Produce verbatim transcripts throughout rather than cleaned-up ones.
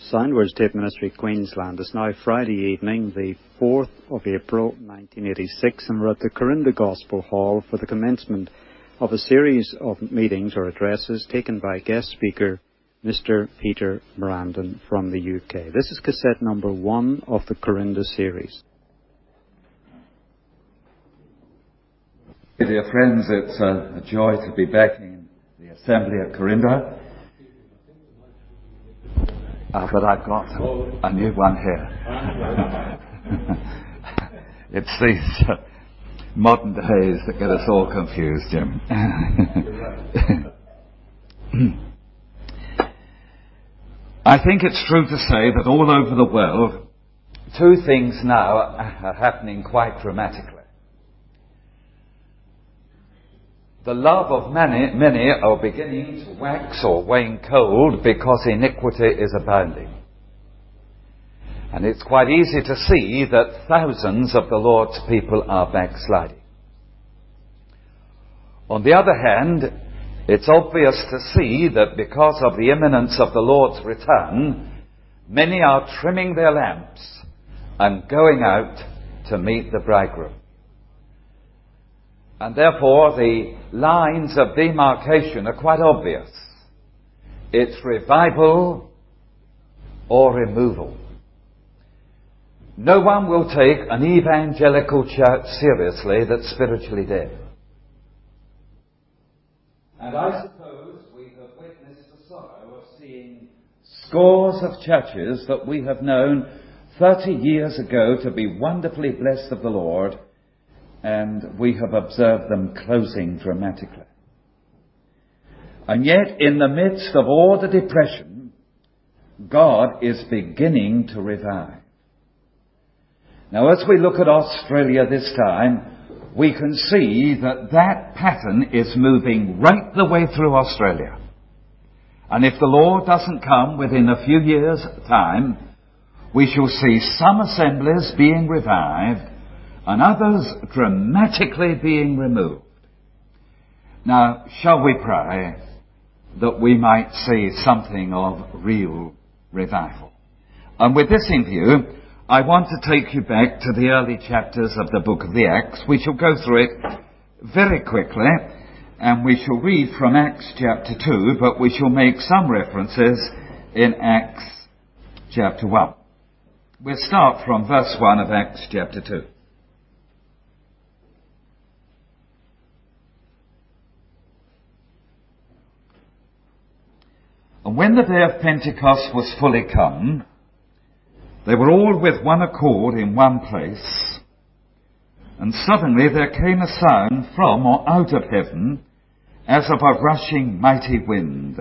Soundwords Tape Ministry, Queensland. It's now Friday evening, the fourth of April, nineteen eighty-six, and we're at the Corinda Gospel Hall for the commencement of a series of meetings or addresses taken by guest speaker Mister Peter Brandon from the U K. This is cassette number one of the Corinda series. Dear friends, it's a, a joy to be back in the assembly at Corinda. Uh, but I've got a new one here. It's these uh, modern days that get us all confused, Jim. I think it's true to say that all over the world, two things now are happening quite dramatically. The love of many, many are beginning to wax or wane cold because iniquity is abounding. And it's quite easy to see that thousands of the Lord's people are backsliding. On the other hand, it's obvious to see that because of the imminence of the Lord's return, many are trimming their lamps and going out to meet the bridegroom. And therefore the lines of demarcation are quite obvious. It's revival or removal. No one will take an evangelical church seriously that's spiritually dead. And I suppose we have witnessed the sorrow of seeing scores of churches that we have known thirty years ago to be wonderfully blessed of the Lord, and we have observed them closing dramatically. And yet, in the midst of all the depression, God is beginning to revive. Now, as we look at Australia this time, we can see that that pattern is moving right the way through Australia. And if the Lord doesn't come within a few years' time, we shall see some assemblies being revived and others dramatically being removed. Now, shall we pray that we might see something of real revival? And with this in view, I want to take you back to the early chapters of the book of the Acts. We shall go through it very quickly, and we shall read from Acts chapter two, but we shall make some references in Acts chapter one. We'll start from verse one of Acts chapter two. And when the day of Pentecost was fully come, they were all with one accord in one place. And suddenly there came a sound from or out of heaven, as of a rushing mighty wind.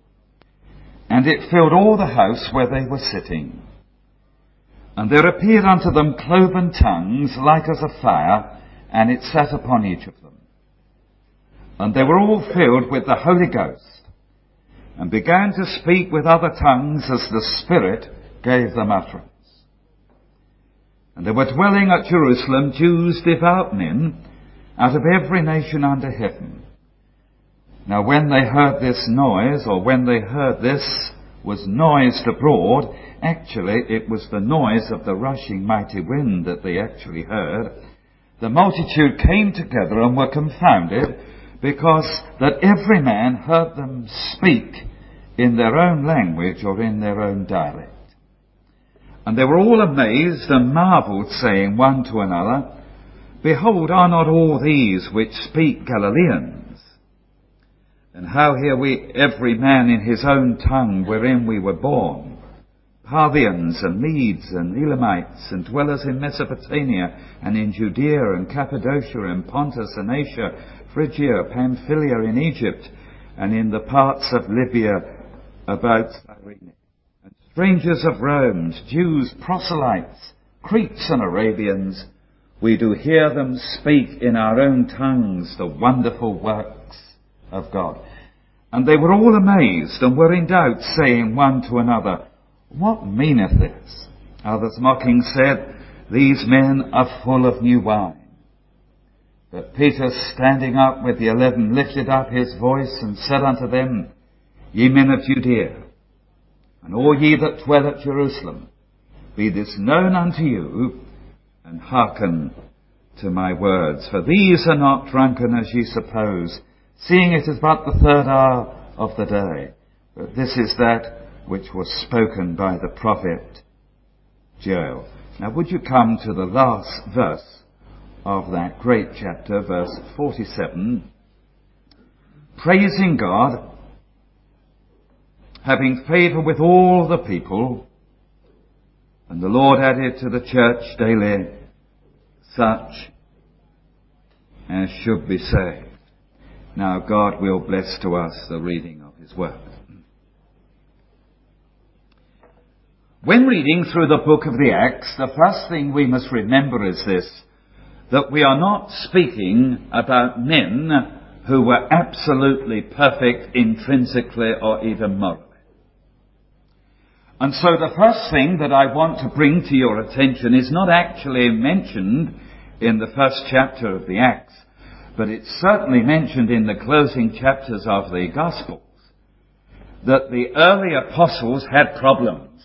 And it filled all the house where they were sitting. And there appeared unto them cloven tongues like as of fire, and it sat upon each of them. And they were all filled with the Holy Ghost, and began to speak with other tongues as the Spirit gave them utterance. And there were dwelling at Jerusalem Jews, devout men, out of every nation under heaven. Now when they heard this noise, or when they heard this was noised abroad, actually it was the noise of the rushing mighty wind that they actually heard, the multitude came together and were confounded, because that every man heard them speak in their own language or in their own dialect. And they were all amazed and marvelled, saying one to another, Behold, are not all these which speak Galileans? And how hear we every man in his own tongue wherein we were born? Parthians and Medes and Elamites and dwellers in Mesopotamia and in Judea and Cappadocia and Pontus and Asia, Phrygia, Pamphylia in Egypt, and in the parts of Libya about Cyrene, and strangers of Rome, Jews, proselytes, Cretes and Arabians, we do hear them speak in our own tongues the wonderful works of God. And they were all amazed and were in doubt, saying one to another, What meaneth this? Others mocking said, These men are full of new wine. But Peter, standing up with the eleven, lifted up his voice and said unto them, Ye men of Judea, And all ye that dwell at Jerusalem, be this known unto you, and hearken to my words. For these are not drunken as ye suppose, seeing it is but the third hour of the day. But this is that which was spoken by the prophet Joel. Now would you come to the last verse of that great chapter, verse forty-seven. Praising God, having favour with all the people, and the Lord added to the church daily such as should be saved. Now God will bless to us the reading of his word. When reading through the book of the Acts, the first thing we must remember is this, that we are not speaking about men who were absolutely perfect intrinsically or even morally. And so the first thing that I want to bring to your attention is not actually mentioned in the first chapter of the Acts, but it's certainly mentioned in the closing chapters of the Gospels, that the early apostles had problems.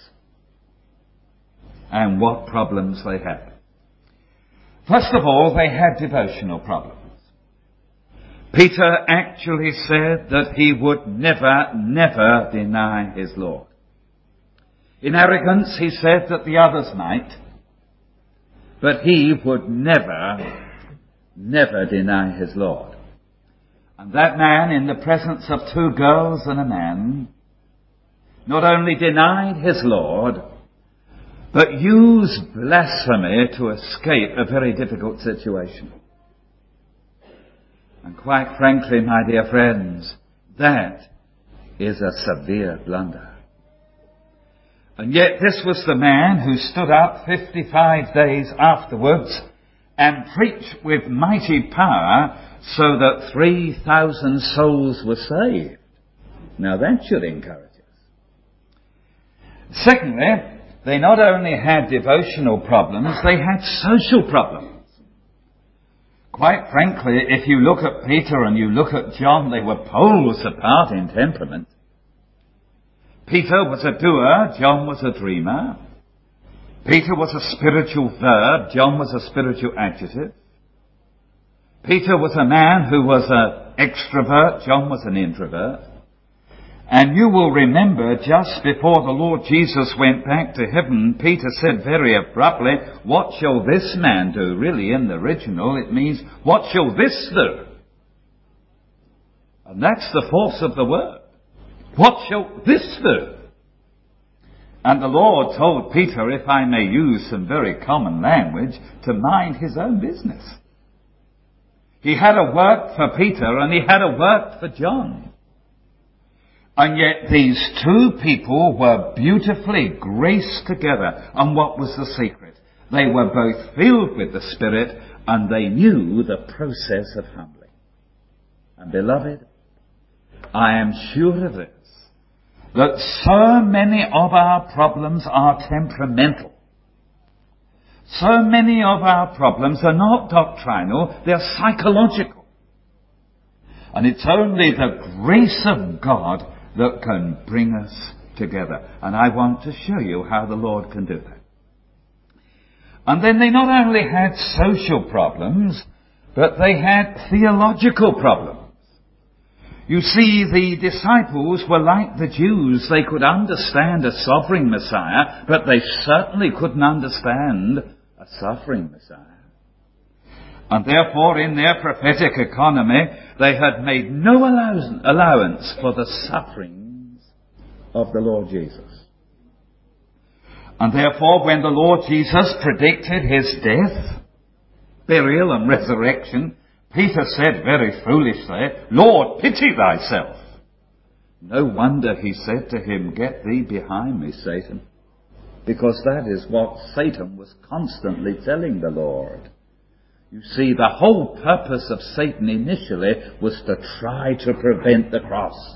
And what problems they had. First of all, they had devotional problems. Peter actually said that he would never, never deny his Lord. In arrogance, he said that the others might, but he would never, never deny his Lord. And that man, in the presence of two girls and a man, not only denied his Lord, but used blasphemy to escape a very difficult situation. And quite frankly, my dear friends, that is a severe blunder. And yet this was the man who stood up fifty-five days afterwards and preached with mighty power so that three thousand souls were saved. Now that should encourage us. Secondly, they not only had devotional problems, they had social problems. Quite frankly, if you look at Peter and you look at John, they were poles apart in temperament. Peter was a doer, John was a dreamer. Peter was a spiritual verb, John was a spiritual adjective. Peter was a man who was an extrovert, John was an introvert. And you will remember just before the Lord Jesus went back to heaven, Peter said very abruptly, what shall this man do? Really, in the original, it means, what shall this do? And that's the force of the word. What shall this do? And the Lord told Peter, if I may use some very common language, to mind his own business. He had a work for Peter and he had a work for John. And yet these two people were beautifully graced together. And what was the secret? They were both filled with the Spirit and they knew the process of humbling. And beloved, I am sure of this, that so many of our problems are temperamental. So many of our problems are not doctrinal, they're psychological. And it's only the grace of God that can bring us together. And I want to show you how the Lord can do that. And then they not only had social problems, but they had theological problems. You see, the disciples were like the Jews. They could understand a sovereign Messiah, but they certainly couldn't understand a suffering Messiah. And therefore, in their prophetic economy, they had made no allowance for the sufferings of the Lord Jesus. And therefore, when the Lord Jesus predicted his death, burial and resurrection, Peter said very foolishly, Lord, pity thyself. No wonder he said to him, get thee behind me, Satan. Because that is what Satan was constantly telling the Lord. You see, the whole purpose of Satan initially was to try to prevent the cross.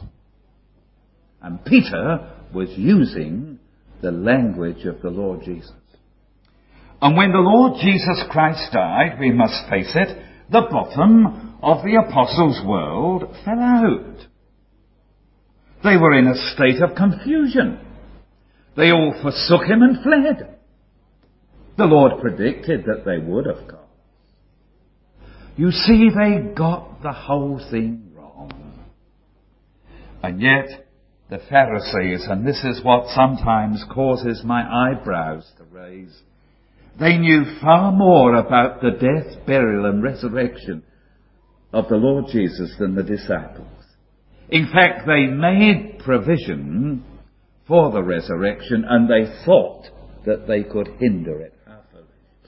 And Peter was using the language of the Lord Jesus. And when the Lord Jesus Christ died, we must face it, the bottom of the apostles' world fell out. They were in a state of confusion. They all forsook him and fled. The Lord predicted that they would, of course. You see, they got the whole thing wrong. And yet, the Pharisees, and this is what sometimes causes my eyebrows to raise, they knew far more about the death, burial and resurrection of the Lord Jesus than the disciples. In fact, they made provision for the resurrection, and they thought that they could hinder it halfway.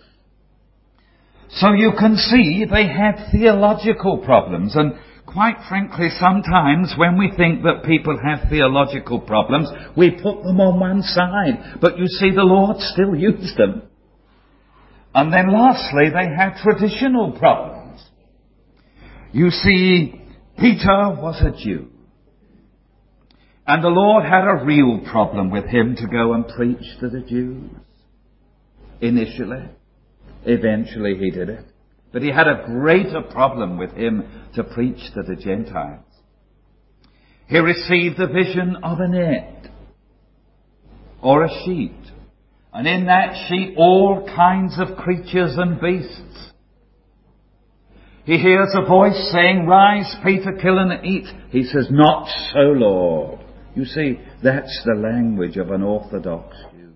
So you can see they had theological problems, and quite frankly, sometimes when we think that people have theological problems, we put them on one side. But you see, the Lord still used them. And then lastly, they had traditional problems. You see, Peter was a Jew. And the Lord had a real problem with him to go and preach to the Jews. Initially. Eventually he did it. But he had a greater problem with him to preach to the Gentiles. He received the vision of a net. Or a sheet. And in that sheet all kinds of creatures and beasts. He hears a voice saying, "Rise, Peter, kill and eat." He says, "Not so, Lord." You see, that's the language of an Orthodox Jew.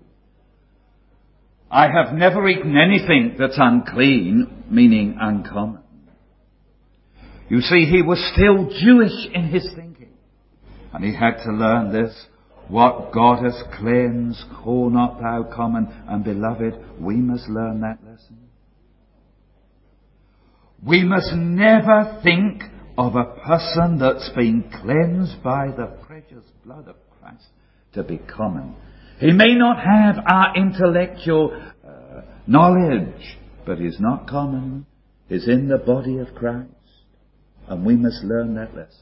I have never eaten anything that's unclean, meaning uncommon. You see, he was still Jewish in his thinking. And he had to learn this. What God has cleansed, call not thou common. And beloved, we must learn that lesson. We must never think of a person that's been cleansed by the precious blood of Christ to be common. He may not have our intellectual uh, knowledge, but he's not common. He's in the body of Christ. And we must learn that lesson.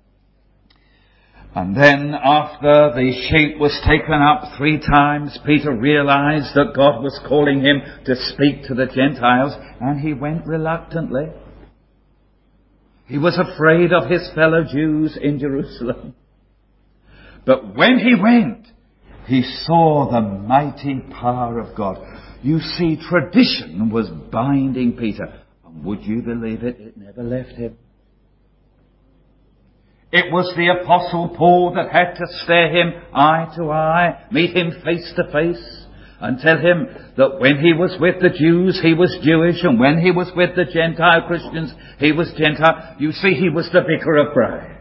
And then after the sheet was taken up three times, Peter realized that God was calling him to speak to the Gentiles, and he went reluctantly. He was afraid of his fellow Jews in Jerusalem. But when he went, he saw the mighty power of God. You see, tradition was binding Peter. And would you believe it? It never left him. It was the Apostle Paul that had to stare him eye to eye, meet him face to face, and tell him that when he was with the Jews, he was Jewish, and when he was with the Gentile Christians, he was Gentile. You see, he was the vicar of Bray.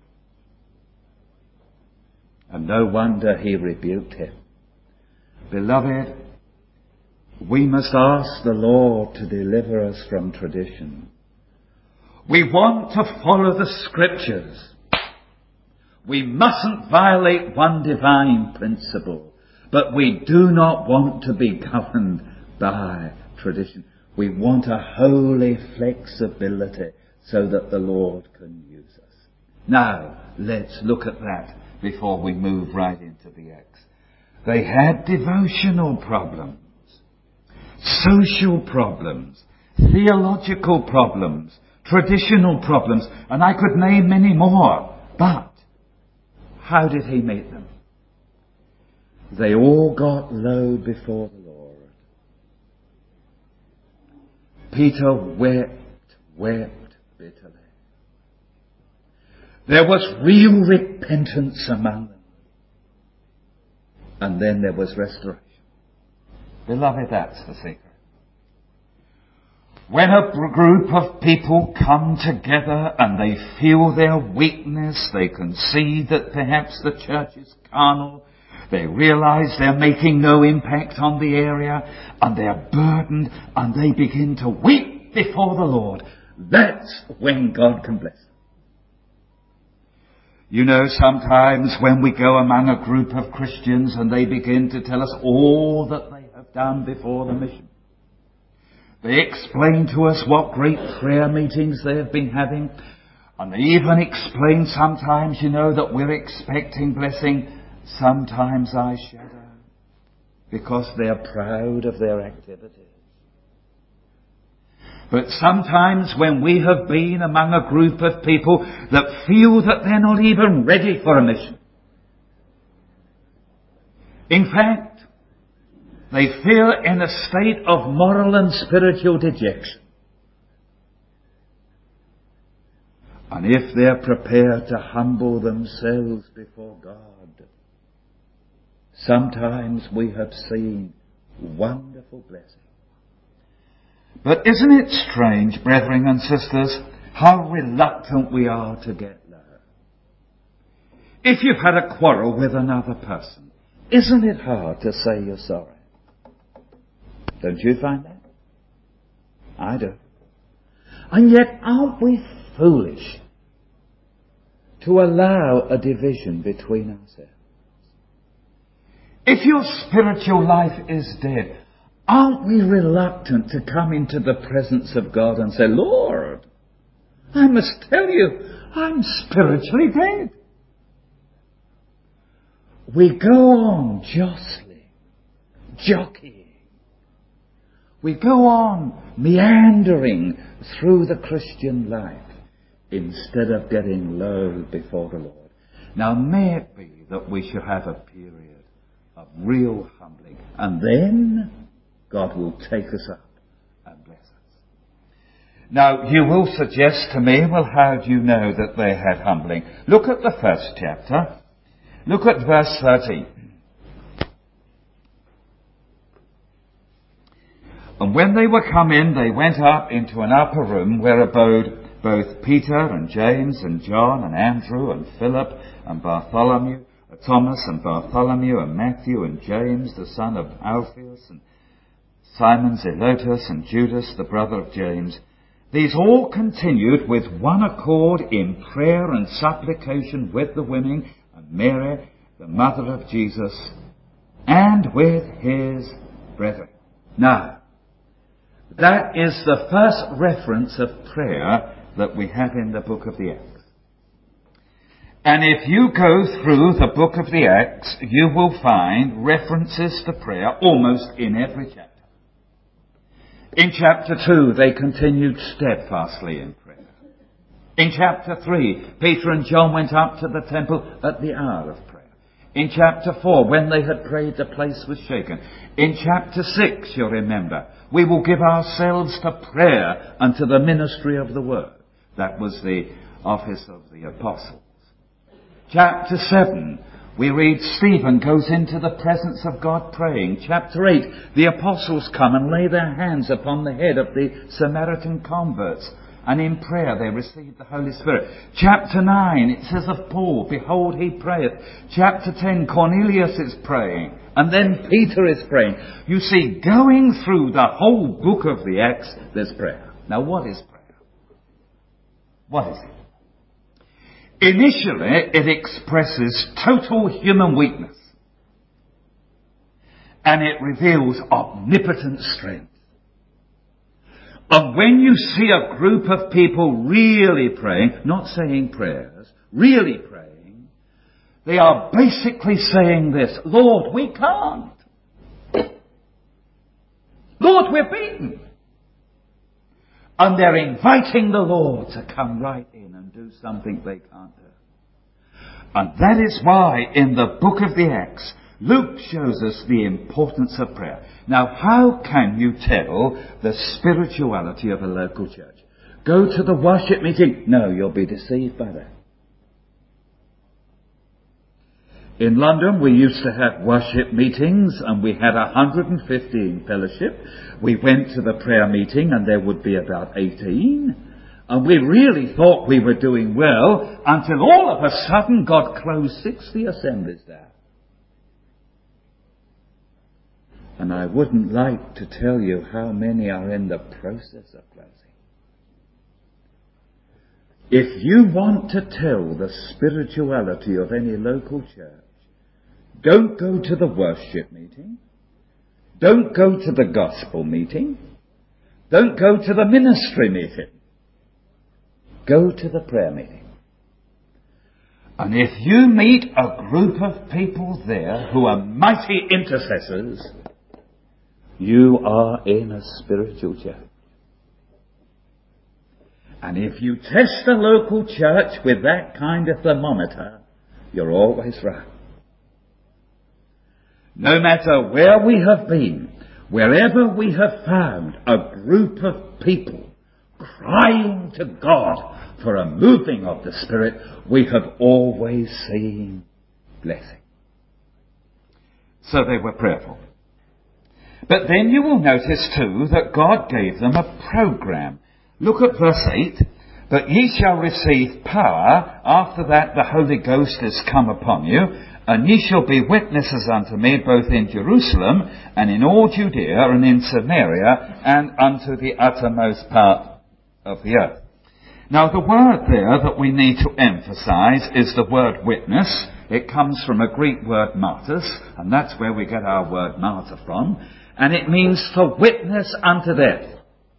And no wonder he rebuked him. Beloved, we must ask the Lord to deliver us from tradition. We want to follow the Scriptures. We mustn't violate one divine principle, but we do not want to be governed by tradition. We want a holy flexibility so that the Lord can use us. Now, let's look at that before we move right into the Acts. They had devotional problems, social problems, theological problems, traditional problems, and I could name many more. But how did he meet them? They all got low before the Lord. Peter wept, wept bitterly. There was real repentance among them. And then there was restoration. Beloved, that's the secret. When a group of people come together and they feel their weakness, they can see that perhaps the church is carnal, they realize they're making no impact on the area, and they're burdened, and they begin to weep before the Lord. That's when God can bless them. You know, sometimes when we go among a group of Christians and they begin to tell us all that they have done before the mission, they explain to us what great prayer meetings they have been having. And they even explain sometimes, you know, that we're expecting blessing. Sometimes I shudder because they're proud of their activities. But sometimes when we have been among a group of people that feel that they're not even ready for a mission, In fact, they feel in a state of moral and spiritual dejection. And if they're prepared to humble themselves before God, sometimes we have seen wonderful blessing. But isn't it strange, brethren and sisters, how reluctant we are to get low? If you've had a quarrel with another person, isn't it hard to say you're sorry? Don't you find that? I do. And yet, aren't we foolish to allow a division between ourselves? If your spiritual life is dead, aren't we reluctant to come into the presence of God and say, Lord, I must tell you, I'm spiritually dead. We go on jostling, jockeying. We go on meandering through the Christian life instead of getting low before the Lord. Now, may it be that we should have a period of real humbling, and then God will take us up and bless us. Now, you will suggest to me, well, how do you know that they had humbling? Look at the first chapter. Look at verse thirteen. And when they were come in, they went up into an upper room where abode both Peter and James and John and Andrew and Philip and Bartholomew, Thomas and Bartholomew and Matthew and James the son of Alphaeus and Simon Zelotes and Judas the brother of James. These all continued with one accord in prayer and supplication with the women and Mary, the mother of Jesus, and with his brethren. Now, that is the first reference of prayer that we have in the book of the Acts. And if you go through the book of the Acts, you will find references to prayer almost in every chapter. In chapter two, they continued steadfastly in prayer. In chapter three, Peter and John went up to the temple at the hour of prayer. In chapter four, when they had prayed, the place was shaken. In chapter six, you'll remember, we will give ourselves to prayer and to the ministry of the word. That was the office of the apostles. Chapter seven, we read Stephen goes into the presence of God praying. Chapter eight, the apostles come and lay their hands upon the head of the Samaritan converts. And in prayer they receive the Holy Spirit. Chapter nine, it says of Paul, behold, he prayeth. Chapter ten, Cornelius is praying. And then Peter is praying. You see, going through the whole book of the Acts, there's prayer. Now, what is prayer? What is it? Initially, it expresses total human weakness. And it reveals omnipotent strength. And when you see a group of people really praying, not saying prayers, really praying, they are basically saying this, Lord, we can't. Lord, we're beaten. And they're inviting the Lord to come right in and do something they can't do. And that is why in the book of the Acts, Luke shows us the importance of prayer. Now, how can you tell the spirituality of a local church? Go to the worship meeting? No, you'll be deceived by that. In London, we used to have worship meetings and we had one hundred fifty in fellowship. We went to the prayer meeting and there would be about eighteen. And we really thought we were doing well until all of a sudden God closed sixty assemblies down. And I wouldn't like to tell you how many are in the process of closing. If you want to tell the spirituality of any local church, don't go to the worship meeting. Don't go to the gospel meeting. Don't go to the ministry meeting. Go to the prayer meeting. And if you meet a group of people there who are mighty intercessors, you are in a spiritual church. And if you test a local church with that kind of thermometer, you're always right. No matter where we have been, wherever we have found a group of people crying to God for a moving of the Spirit, we have always seen blessing. So they were prayerful. But then you will notice too that God gave them a program. Look at verse eight. But ye shall receive power, after that the Holy Ghost is come upon you, and ye shall be witnesses unto me both in Jerusalem, and in all Judea, and in Samaria, and unto the uttermost part of the earth. Now the word there that we need to emphasize is the word witness. It comes from a Greek word martyrs, and that's where we get our word martyr from, and it means to witness unto death.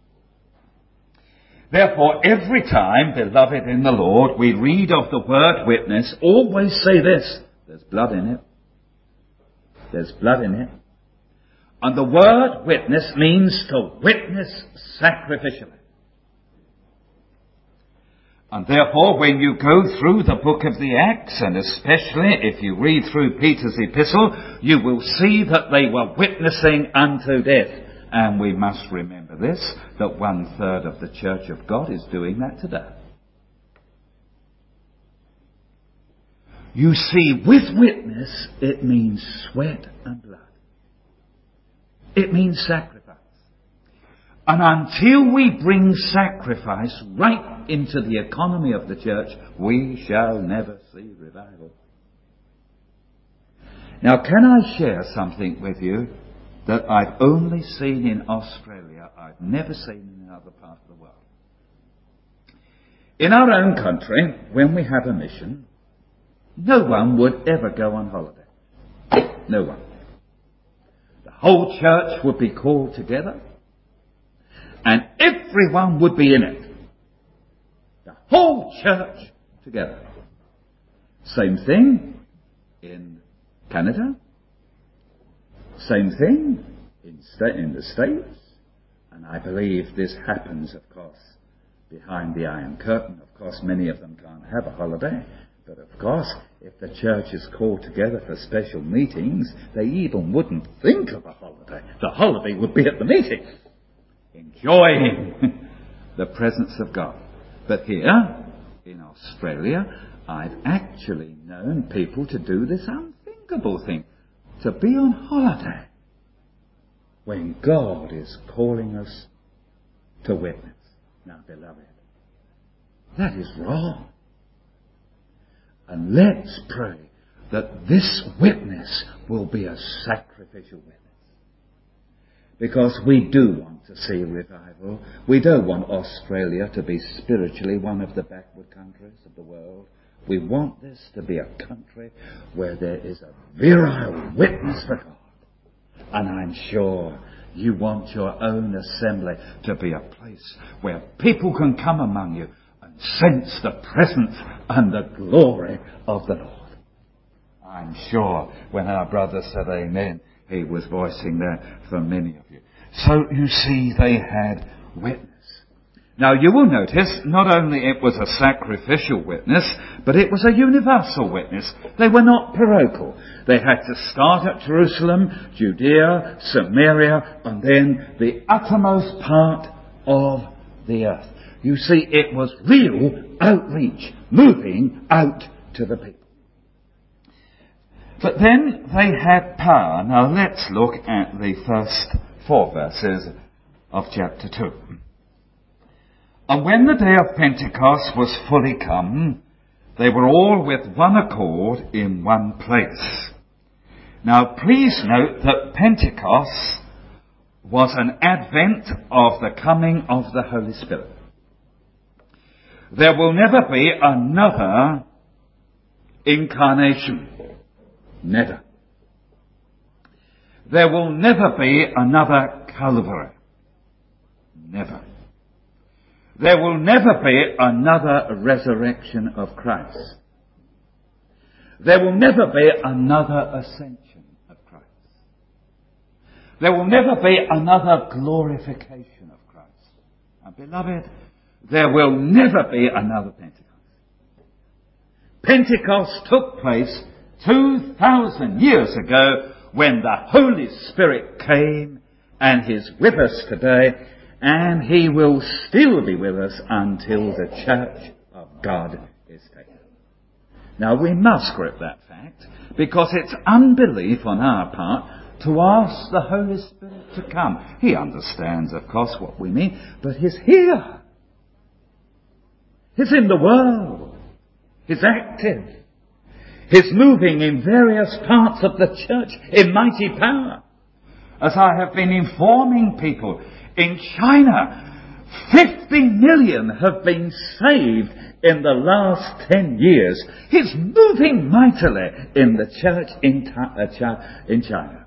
Therefore, every time, beloved in the Lord, we read of the word witness, always say this: there's blood in it. There's blood in it. And the word witness means to witness sacrificially. And therefore, when you go through the book of the Acts, and especially if you read through Peter's epistle, you will see that they were witnessing unto death. And we must remember this, that one third of the Church of God is doing that today. You see, with witness, it means sweat and blood. It means sacrifice. And until we bring sacrifice right into the economy of the church, we shall never see revival. Now, can I share something with you that I've only seen in Australia, I've never seen in another part of the world? In our own country, when we have a mission, no one would ever go on holiday. No one. The whole church would be called together, and everyone would be in it. The whole church together. Same thing in Canada. Same thing in, sta- in the States. And I believe this happens, of course, behind the Iron Curtain. Of course, many of them can't have a holiday. But of course, if the church is called together for special meetings, they even wouldn't think of a holiday. The holiday would be at the meeting, enjoying the presence of God. But here, in Australia, I've actually known people to do this unthinkable thing, to be on holiday when God is calling us to witness. Now, beloved, that is wrong. And let's pray that this witness will be a sacrificial witness. Because we do want to see revival. We don't want Australia to be spiritually one of the backward countries of the world. We want this to be a country where there is a virile witness for God. And I'm sure you want your own assembly to be a place where people can come among you and sense the presence and the glory of the Lord. I'm sure when our brother said amen, he was voicing that for many of you. So you see, they had witness. Now you will notice, not only it was a sacrificial witness, but it was a universal witness. They were not parochial. They had to start at Jerusalem, Judea, Samaria, and then the uttermost part of the earth. You see, it was real outreach, moving out to the people. But then they had power. Now let's look at the first four verses of chapter two. And when the day of Pentecost was fully come, they were all with one accord in one place. Now please note that Pentecost was an advent of the coming of the Holy Spirit. There will never be another incarnation. Never. There will never be another Calvary. Never. There will never be another resurrection of Christ. There will never be another ascension of Christ. There will never be another glorification of Christ. And beloved, there will never be another Pentecost. Pentecost took place two thousand years ago when the Holy Spirit came, and He's with us today, and He will still be with us until the church of God is taken. Now we must grip that fact, because it's unbelief on our part to ask the Holy Spirit to come. He understands, of course, what we mean, but He's here. He's in the world. He's active. He's moving in various parts of the church in mighty power. As I have been informing people, in China, fifty million have been saved in the last ten years. He's moving mightily in the church in, in China.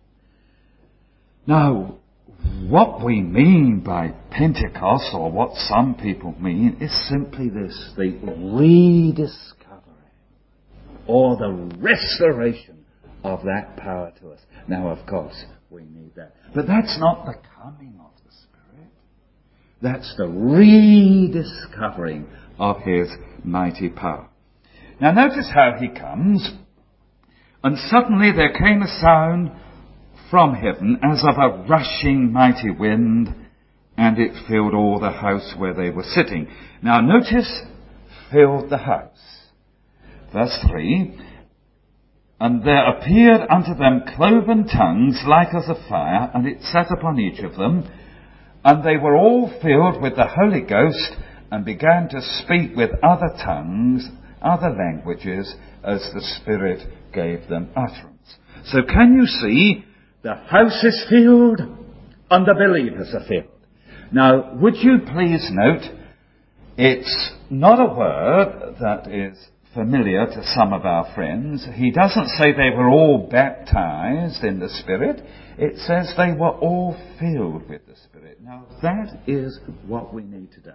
Now, what we mean by Pentecost, or what some people mean, is simply this: the rediscovery or the restoration of that power to us. Now, of course, we need that. But that's not the coming of the Spirit. That's the rediscovering of His mighty power. Now, notice how He comes. And suddenly there came a sound from heaven as of a rushing mighty wind, and it filled all the house where they were sitting. Now notice, filled the house. Verse three, and there appeared unto them cloven tongues like as of fire, and it sat upon each of them, and they were all filled with the Holy Ghost, and began to speak with other tongues, other languages, as the Spirit gave them utterance. So can you see, the house is filled, and the believers are filled. Now, would you please note, it's not a word that is familiar to some of our friends. He doesn't say they were all baptized in the Spirit. It says they were all filled with the Spirit. Now, that is what we need today.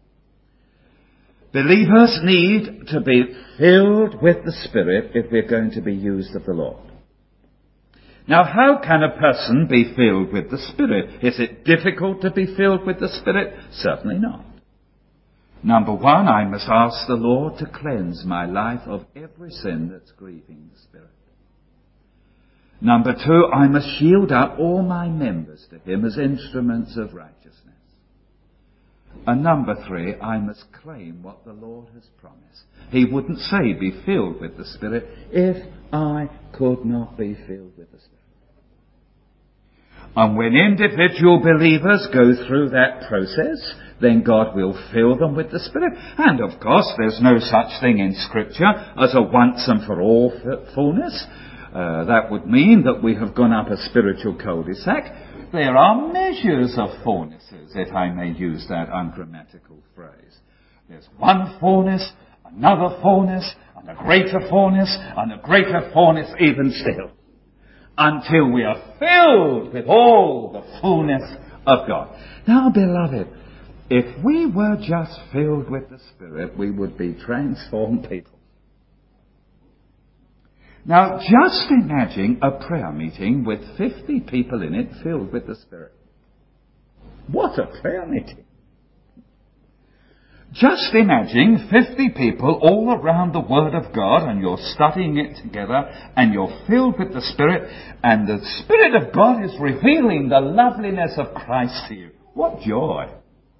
Believers need to be filled with the Spirit if we're going to be used of the Lord. Now, how can a person be filled with the Spirit? Is it difficult to be filled with the Spirit? Certainly not. Number one, I must ask the Lord to cleanse my life of every sin that's grieving the Spirit. Number two, I must yield up all my members to Him as instruments of righteousness. And number three, I must claim what the Lord has promised. He wouldn't say be filled with the Spirit if I could not be filled with the Spirit. And when individual believers go through that process, then God will fill them with the Spirit. And of course, there's no such thing in Scripture as a once and for all fullness. Uh, that would mean that we have gone up a spiritual cul-de-sac. There are measures of fullnesses, if I may use that ungrammatical phrase. There's one fullness, another fullness, and a greater fullness, and a greater fullness even still, until we are filled with all the fullness of God. Now, beloved, if we were just filled with the Spirit, we would be transformed people. Now, just imagine a prayer meeting with fifty people in it filled with the Spirit. What a prayer meeting! Just imagine fifty people all around the Word of God, and you're studying it together, and you're filled with the Spirit, and the Spirit of God is revealing the loveliness of Christ to you. What joy!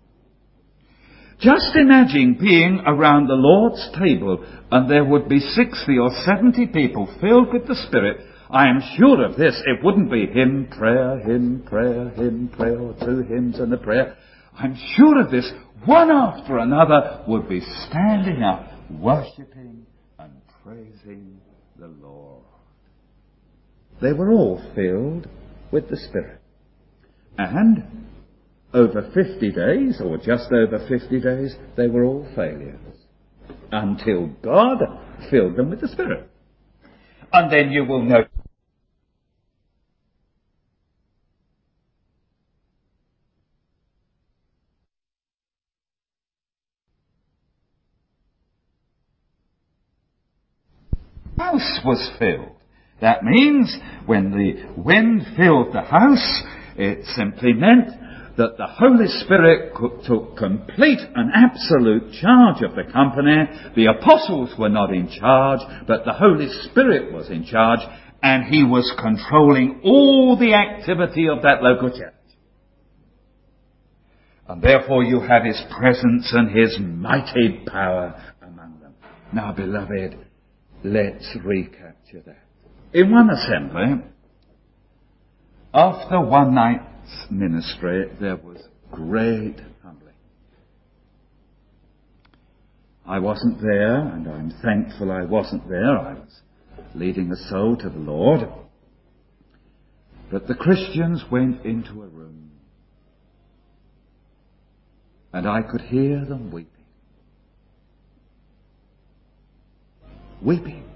Just imagine being around the Lord's table, and there would be sixty or seventy people filled with the Spirit. I am sure of this. It wouldn't be hymn, prayer, hymn, prayer, hymn, prayer, or two hymns and a prayer. I'm sure of this. One after another would be standing up, worshipping and praising the Lord. They were all filled with the Spirit. And over fifty days, or just over fifty days, they were all failures. Until God filled them with the Spirit. And then you will note the house was filled. That means when the wind filled the house, it simply meant that the Holy Spirit took complete and absolute charge of the company. The apostles were not in charge, but the Holy Spirit was in charge, and he was controlling all the activity of that local church. And therefore you had his presence and his mighty power among them. Now, beloved, let's recapture that. In one assembly, after one night's ministry, there was great humbling. I wasn't there, and I'm thankful I wasn't there. I was leading a soul to the Lord. But the Christians went into a room, and I could hear them weeping. Weeping.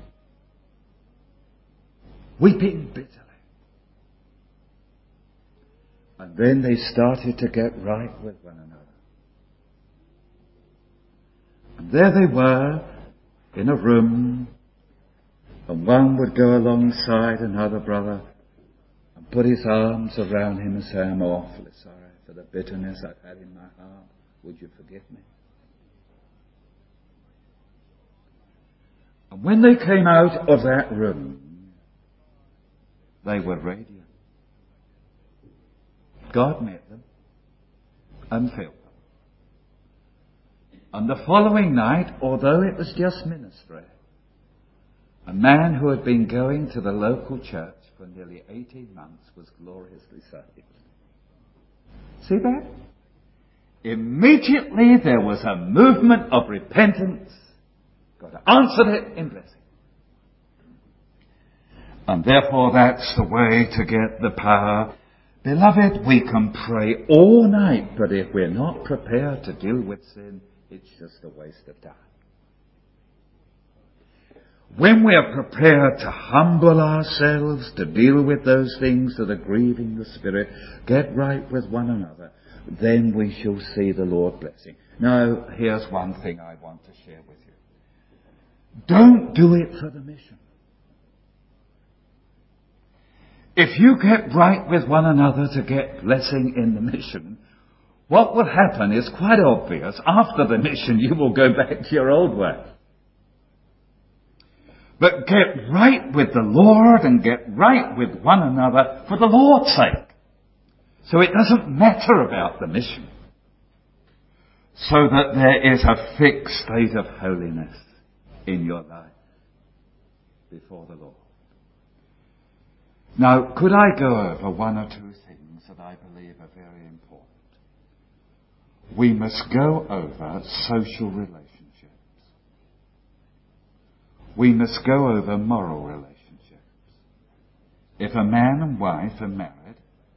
Weeping bitterly. And then they started to get right with one another. And there they were, in a room, and one would go alongside another brother and put his arms around him and say, I'm awfully sorry for the bitterness I've had in my heart. Would you forgive me? And when they came out of that room, they were radiant. God met them and filled them. And the following night, although it was just ministry, a man who had been going to the local church for nearly eighteen months was gloriously saved. See that? Immediately there was a movement of repentance. God answered it in blessing. And therefore that's the way to get the power. Beloved, we can pray all night, but if we're not prepared to deal with sin, it's just a waste of time. When we are prepared to humble ourselves, to deal with those things that are grieving the Spirit, get right with one another, then we shall see the Lord blessing. Now, here's one thing I want to share with you. Don't do it for the mission. If you get right with one another to get blessing in the mission, what will happen is quite obvious. After the mission, you will go back to your old way. But get right with the Lord and get right with one another for the Lord's sake. So it doesn't matter about the mission. So that there is a fixed state of holiness in your life before the Lord. Now, could I go over one or two things that I believe are very important? We must go over social relationships. We must go over moral relationships. If a man and wife are married,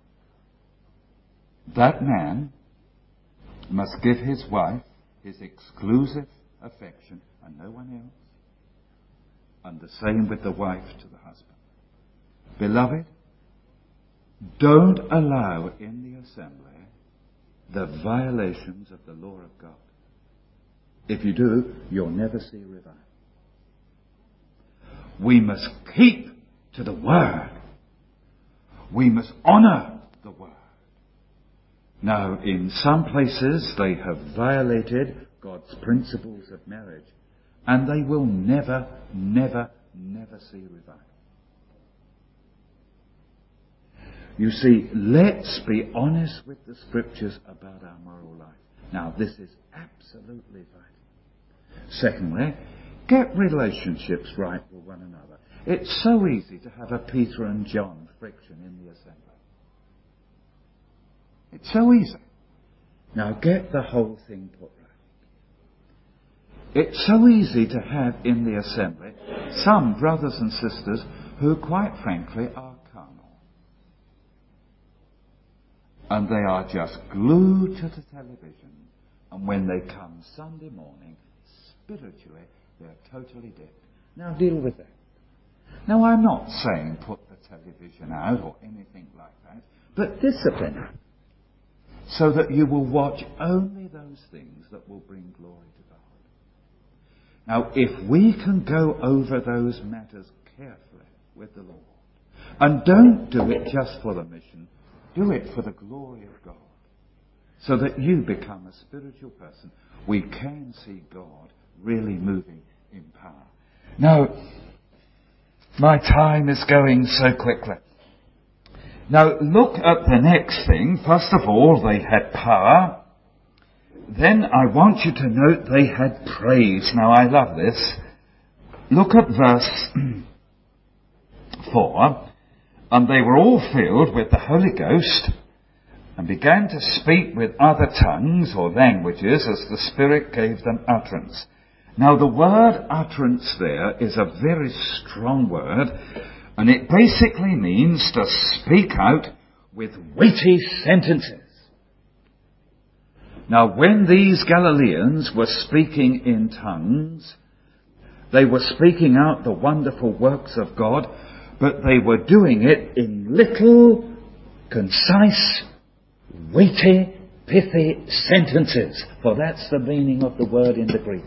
that man must give his wife his exclusive affection and no one else. And the same with the wife to the husband. Beloved, don't allow in the assembly the violations of the law of God. If you do, you'll never see revival. We must keep to the Word. We must honour the Word. Now, in some places they have violated God's principles of marriage, and they will never, never, never see revival. You see, let's be honest with the Scriptures about our moral life. Now, this is absolutely vital. Secondly, get relationships right with one another. It's so easy to have a Peter and John friction in the assembly. It's so easy. Now, get the whole thing put right. It's so easy to have in the assembly some brothers and sisters who, quite frankly, are carnal. And they are just glued to the television. And when they come Sunday morning, spiritually, they're totally dead. Now deal with that. Now I'm not saying put the television out or anything like that, but discipline it. So that you will watch only those things that will bring glory to God. Now if we can go over those matters carefully with the Lord, and don't do it just for the mission, do it for the glory of God. So that you become a spiritual person. We can see God really moving in power. Now, My time is going so quickly. Now look at the next thing. First of all, they had power. Then I want you to note they had praise. Now I love this. Look at verse four. And they were all filled with the Holy Ghost and began to speak with other tongues or languages as the Spirit gave them utterance. Now the word utterance there is a very strong word, and it basically means to speak out with weighty sentences. Now when these Galileans were speaking in tongues, they were speaking out the wonderful works of God, but they were doing it in little, concise, weighty, pithy sentences. For that's the meaning of the word in the Greek.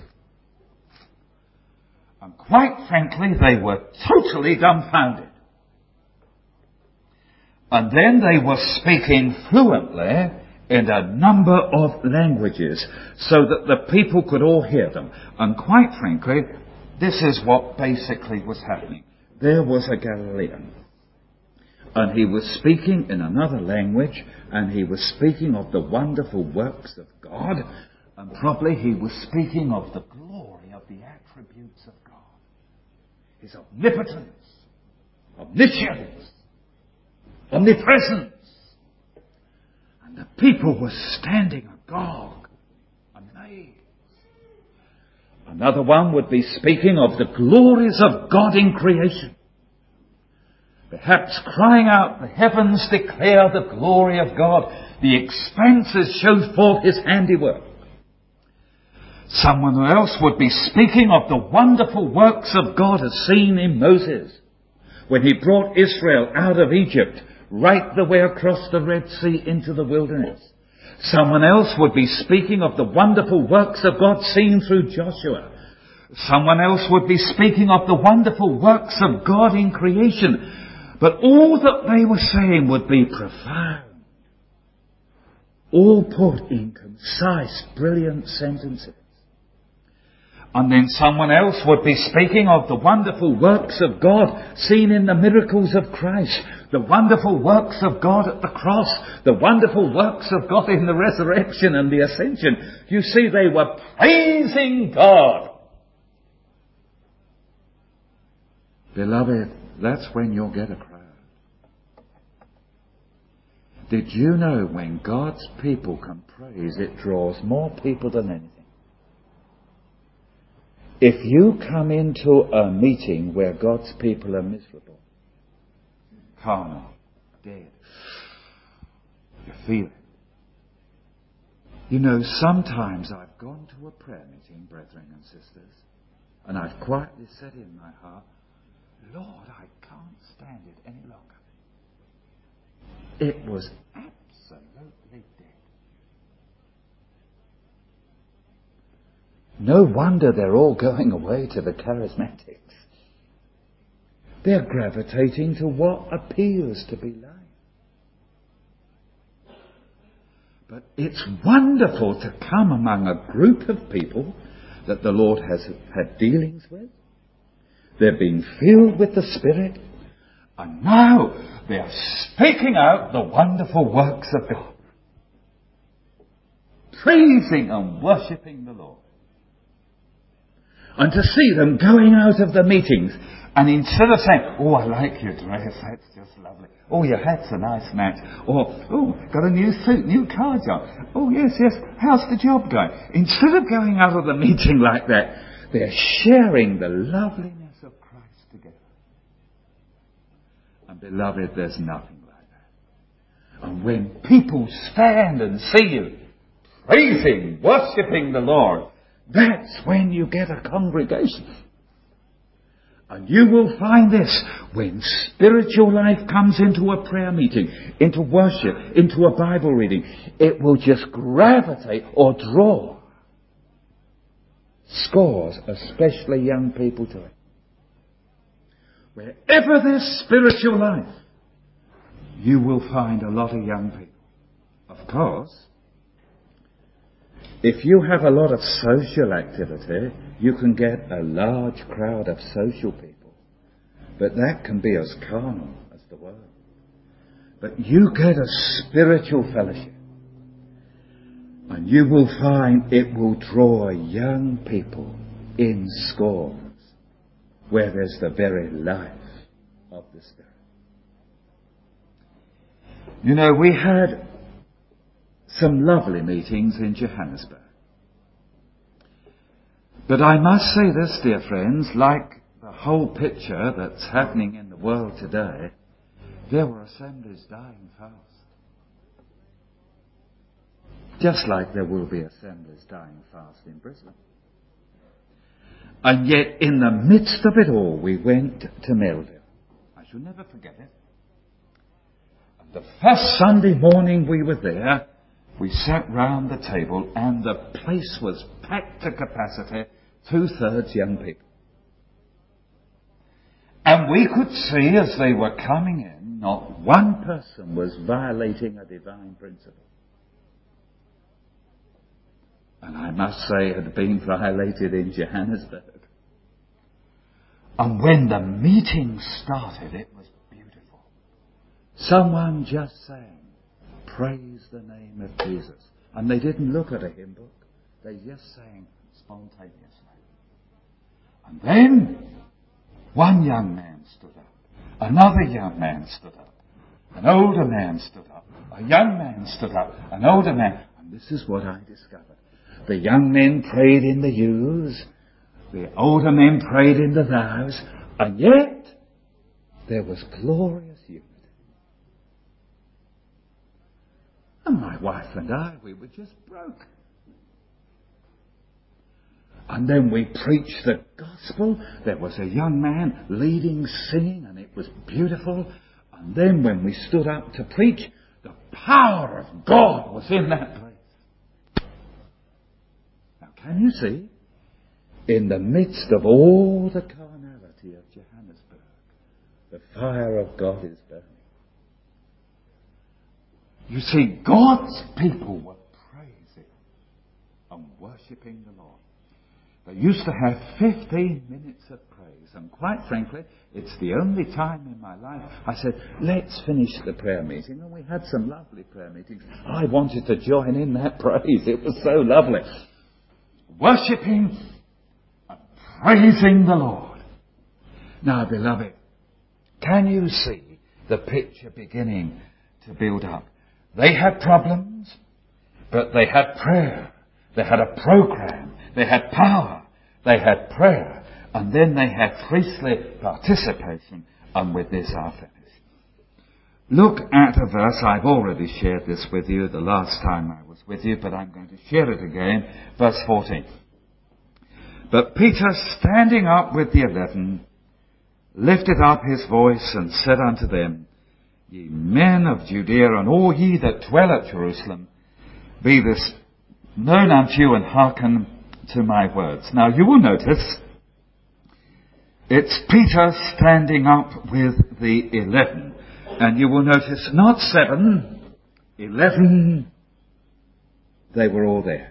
And quite frankly, they were totally dumbfounded. And then they were speaking fluently in a number of languages so that the people could all hear them. And quite frankly, this is what basically was happening. There was a Galilean, and he was speaking in another language, and he was speaking of the wonderful works of God, and probably he was speaking of the glory of the attributes of God. His omnipotence, omniscience, omnipresence. And the people were standing agog, amazed. Another one would be speaking of the glories of God in creation. Perhaps crying out, the heavens declare the glory of God. The expanses show forth his handiwork. Someone else would be speaking of the wonderful works of God as seen in Moses, when he brought Israel out of Egypt, right the way across the Red Sea into the wilderness. Someone else would be speaking of the wonderful works of God seen through Joshua. Someone else would be speaking of the wonderful works of God in creation. But all that they were saying would be profound. All put in concise, brilliant sentences. And then someone else would be speaking of the wonderful works of God seen in the miracles of Christ. The wonderful works of God at the cross. The wonderful works of God in the resurrection and the ascension. You see, they were praising God. Beloved, that's when you'll get a crowd. Did you know when God's people can praise, it draws more people than anything? If you come into a meeting where God's people are miserable, carnal, dead, you feel it. You know, sometimes I've gone to a prayer meeting, brethren and sisters, and I've quietly said in my heart, Lord, I can't stand it any longer. It was absolutely dead. No wonder they're all going away to the charismatics. They're gravitating to what appears to be life. But it's wonderful to come among a group of people that the Lord has had dealings with. They're being filled with the Spirit. And now they're speaking out the wonderful works of God. Praising and worshipping the Lord. And to see them going out of the meetings, and instead of saying, oh, I like your dress, that's just lovely. Oh, your hat's a nice match. Or, oh, got a new suit, new car job. Oh, yes, yes, how's the job going? Instead of going out of the meeting like that, they're sharing the loveliness of Christ together. And beloved, there's nothing like that. And when people stand and see you praising, worshipping the Lord, that's when you get a congregation. And you will find this, when spiritual life comes into a prayer meeting, into worship, into a Bible reading, it will just gravitate or draw scores, especially young people, to it. Wherever there's spiritual life, you will find a lot of young people. Of course, if you have a lot of social activity, you can get a large crowd of social people. but that can be as carnal as the world. But you get a spiritual fellowship, and you will find it will draw young people in scores where there's the very life of the Spirit. You know, we had some lovely meetings in Johannesburg. But I must say this, dear friends, like the whole picture that's happening in the world today, there were assemblies dying fast. Just like there will be assemblies dying fast in Brisbane. And yet, in the midst of it all, we went to Melville. I shall never forget it. And the first Sunday morning we were there, we sat round the table and the place was packed to capacity, two-thirds young people. And we could see as they were coming in, not one person was violating a divine principle. And I must say it had been violated in Johannesburg. And when the meeting started, it was beautiful. Someone just sang, "Praise the name of Jesus." And they didn't look at a hymn book. They just sang spontaneously. And then one young man stood up. Another young man stood up. An older man stood up. A young man stood up. An older man. And this is what I discovered. The young men prayed in the yous. The older men prayed in the thous. And yet, there was glorious unity. And my wife and I, we were just broke. And then we preached the gospel. There was a young man leading, singing, and it was beautiful. And then when we stood up to preach, the power of God was in that place. Now, can you see? In the midst of all the carnality of Johannesburg, the fire of God is burning. You see, God's people were praising and worshipping the Lord. They used to have fifteen minutes of praise, and quite frankly, it's the only time in my life I said, let's finish the prayer meeting. And we had some lovely prayer meetings. I wanted to join in that praise. It was so lovely. Worshipping and praising the Lord. Now, beloved, can you see the picture beginning to build up? They had problems, but they had prayer. They had a program. They had power. They had prayer. And then they had priestly participation. And with this I'll finish. Look at a verse. I've already shared this with you the last time I was with you, but I'm going to share it again. Verse fourteen. But Peter, standing up with the eleven, lifted up his voice and said unto them, Ye men of Judea, and all ye that dwell at Jerusalem, be this known unto you, and hearken to my words. Now you will notice, it's Peter standing up with the eleven. And you will notice not seven, eleven, they were all there.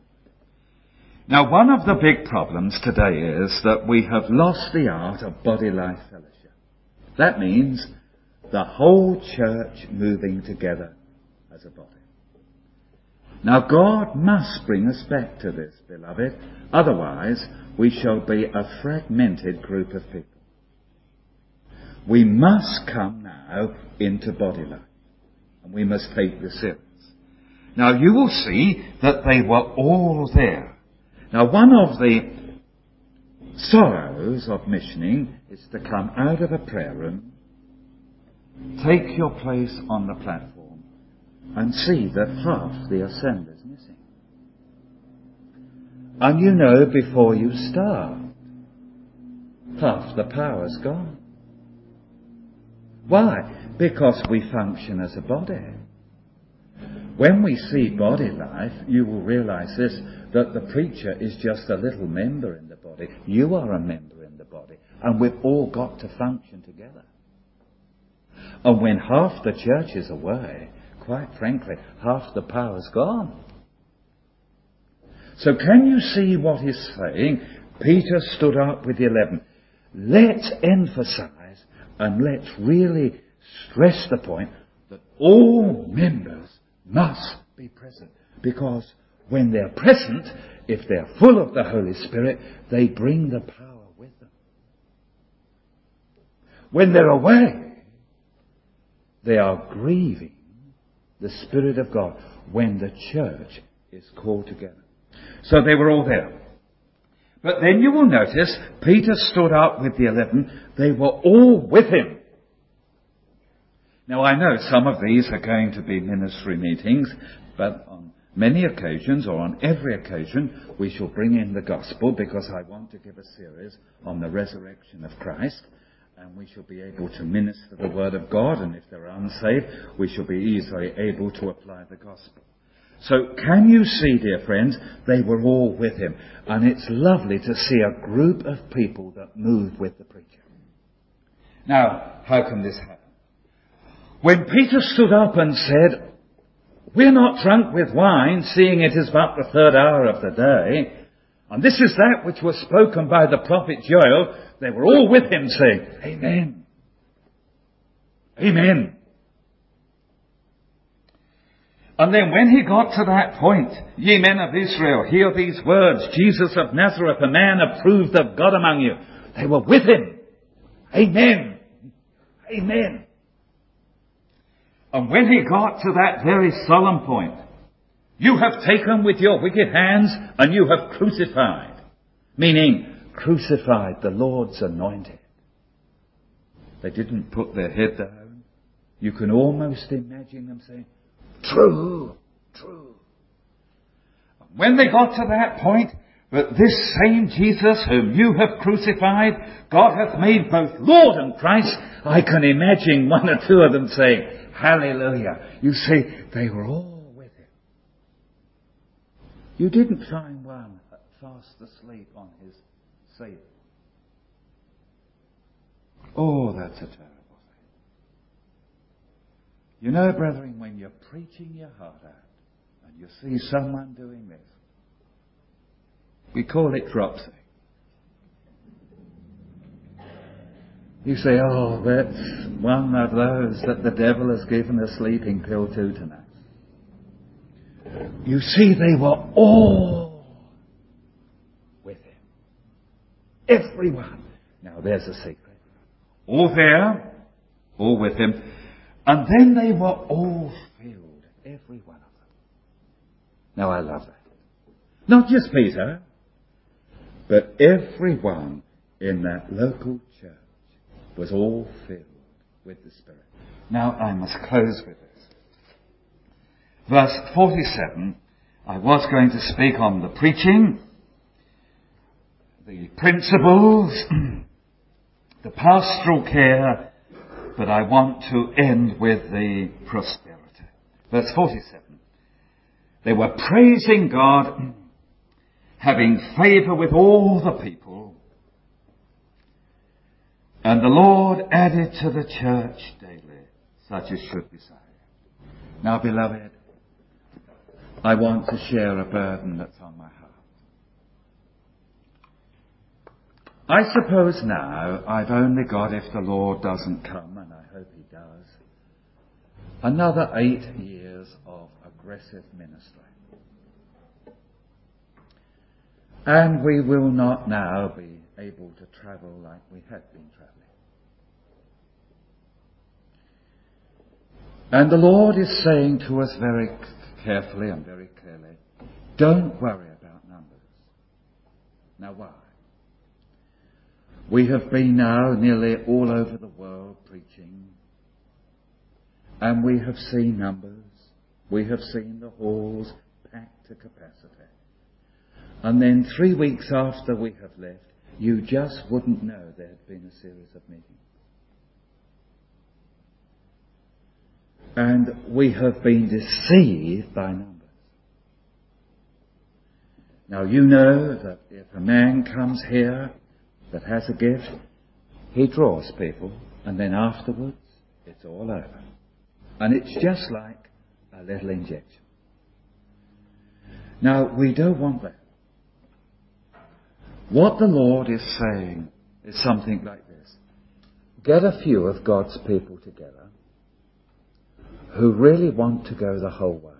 Now, one of the big problems today is that we have lost the art of body life fellowship. That means the whole church moving together as a body. Now, God must bring us back to this, beloved. Otherwise, we shall be a fragmented group of people. We must come now into body life. And we must take this serious. Now, you will see that they were all there. Now, one of the sorrows of missioning is to come out of a prayer room, take your place on the platform, and see that half the assembly is missing. And you know before you start, half the power's gone. Why? Because we function as a body. When we see body life, you will realize this, that the preacher is just a little member in the body. You are a member in the body. And we've all got to function together. And when half the church is away, quite frankly, half the power's gone. So can you see what he's saying? Peter stood up with the eleven. Let's emphasize And let's really stress the point that all members must be present. Because when they're present, if they're full of the Holy Spirit, they bring the power with them. When they're away, they are grieving the Spirit of God when the church is called together. So they were all there. But then you will notice Peter stood up with the eleven. They were all with him. Now I know some of these are going to be ministry meetings, but on many occasions, or on every occasion, we shall bring in the gospel, because I want to give a series on the resurrection of Christ, and we shall be able to minister the word of God, and if they're unsaved, we shall be easily able to apply the gospel. So can you see, dear friends, they were all with him. And it's lovely to see a group of people that move with the preacher. Now, how can this happen? When Peter stood up and said, "We're not drunk with wine, seeing it is but the third hour of the day, and this is that which was spoken by the prophet Joel," they were all with him saying, "Amen. Amen." And then when he got to that point, "Ye men of Israel, hear these words, Jesus of Nazareth, a man approved of God among you," they were with him. Amen. Amen. And when he got to that very solemn point, "You have taken with your wicked hands and you have crucified," meaning crucified the Lord's anointed. They didn't put their head down. You can almost imagine them saying, "True, true." When they got to that point, "But this same Jesus whom you have crucified, God hath made both Lord and Christ," I can imagine one or two of them saying, "Hallelujah." You see, they were all with him. You didn't find one fast asleep on his seat. Oh, that's a terrible thing. You know, brethren, when you're preaching your heart out and you see someone doing this, we call it dropsy. You say, "Oh, that's one of those that the devil has given a sleeping pill to tonight." You see, they were all with him. Everyone. Now there's a secret. All there, all with him. And then they were all filled, every one of them. Now I love that. Not just Peter, but everyone in that local church was all filled with the Spirit. Now I must close with this. Verse forty-seven, I was going to speak on the preaching, the principles, the pastoral care, but I want to end with the prosperity. Verse forty-seven, they were praising God, having favour with all the people, and the Lord added to the church daily such as should be saved. Now, beloved, I want to share a burden that's on my heart. I suppose now I've only got, if the Lord doesn't come, and I hope he does, another eight years of aggressive ministry. And we will not now be able to travel like we have been travelling. And the Lord is saying to us very carefully and very clearly, don't worry about numbers. Now why? We have been now nearly all over the world preaching, and we have seen numbers. We have seen the halls packed to capacity. And then three weeks after we have left, you just wouldn't know there had been a series of meetings. And we have been deceived by numbers. Now you know that if a man comes here that has a gift, he draws people, and then afterwards it's all over. And it's just like a little injection. Now we don't want that. What the Lord is saying is something like this. get a few of God's people together who really want to go the whole way.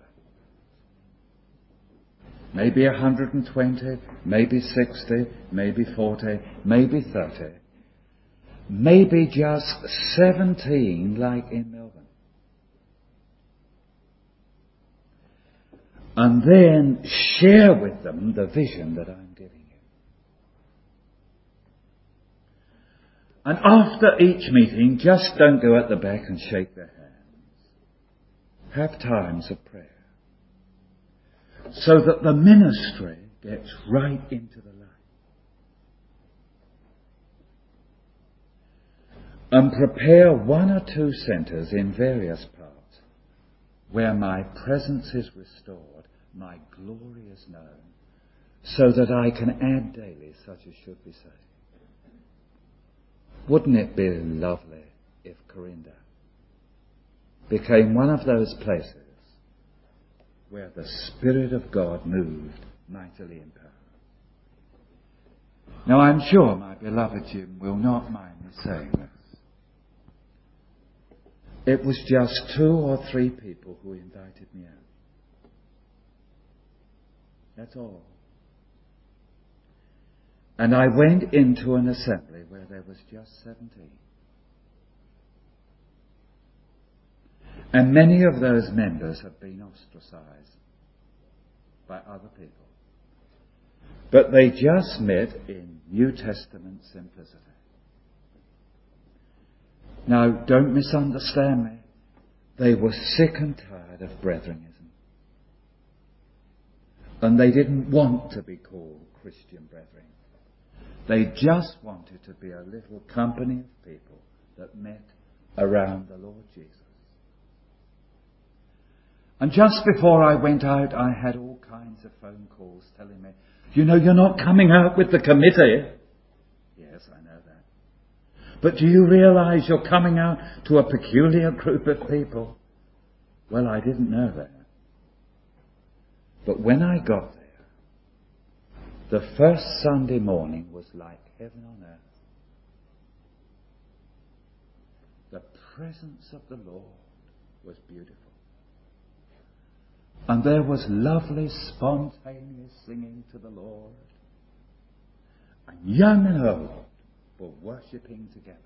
Maybe one hundred twenty, maybe sixty, maybe forty, maybe thirty, maybe just seventeen like in Melbourne. And then share with them the vision that I'm giving you. And after each meeting, just don't go at the back and shake their hands. Have times of prayer, so that the ministry gets right into the light. And prepare one or two centres in various parts where my presence is restored, my glory is known, so that I can add daily such as should be saved. Wouldn't it be lovely if Corinda became one of those places where the Spirit of God moved mightily in power? Now, I'm sure my beloved Jim will not mind me saying this. It was just two or three people who invited me out. That's all. And I went into an assembly where there was just seventeen. And many of those members have been ostracized by other people. But they just met in New Testament simplicity. Now, don't misunderstand me. They were sick and tired of Brethrenism. And they didn't want to be called Christian brethren. They just wanted to be a little company of people that met around the Lord Jesus. And just before I went out, I had all kinds of phone calls telling me, you know, you're not coming out with the committee. Yes, I know that. But do you realize you're coming out to a peculiar group of people? Well, I didn't know that. But when I got there, the first Sunday morning was like heaven on earth. The presence of the Lord was beautiful. And there was lovely, spontaneous singing to the Lord. And young and old were worshipping together.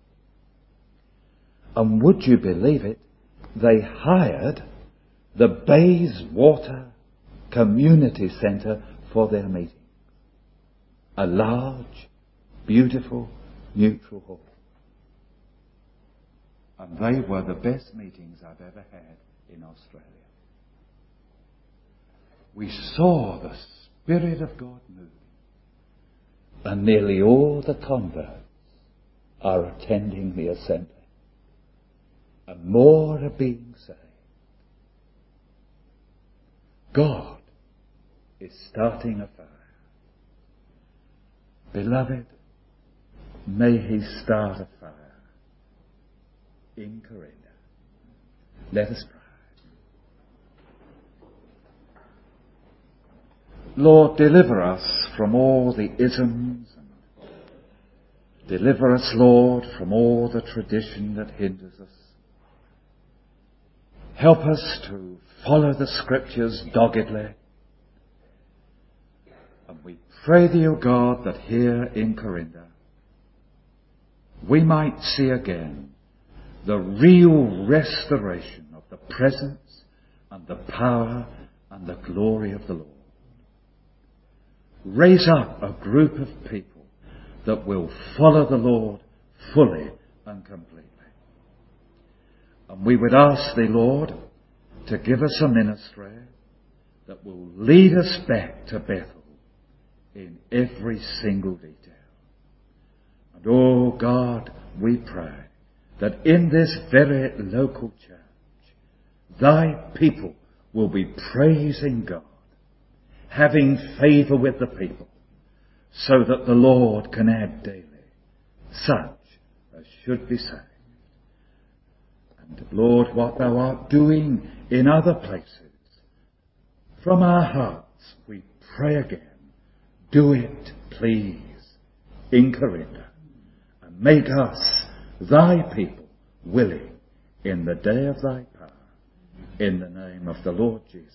And would you believe it? They hired the Bayswater Community Centre for their meeting. A large, beautiful, neutral hall. And they were the best meetings I've ever had in Australia. We saw the Spirit of God moving. And nearly all the converts are attending the assembly. And more are being saved. God is starting a fire. Beloved, may He start a fire in Corinda. Let us pray. Lord, deliver us from all the isms, and deliver us, Lord, from all the tradition that hinders us. Help us to follow the Scriptures doggedly. And we pray Thee, O God, that here in Corinda we might see again the real restoration of the presence and the power and the glory of the Lord. Raise up a group of people that will follow the Lord fully and completely. And we would ask Thee, Lord, to give us a ministry that will lead us back to Bethel in every single detail. And oh God, we pray that in this very local church, Thy people will be praising God, having favour with the people, so that the Lord can add daily such as should be saved. And Lord, what Thou art doing in other places, from our hearts we pray again, do it, please, in Corinda, and make us thy people willing in the day of thy power. In the name of the Lord Jesus.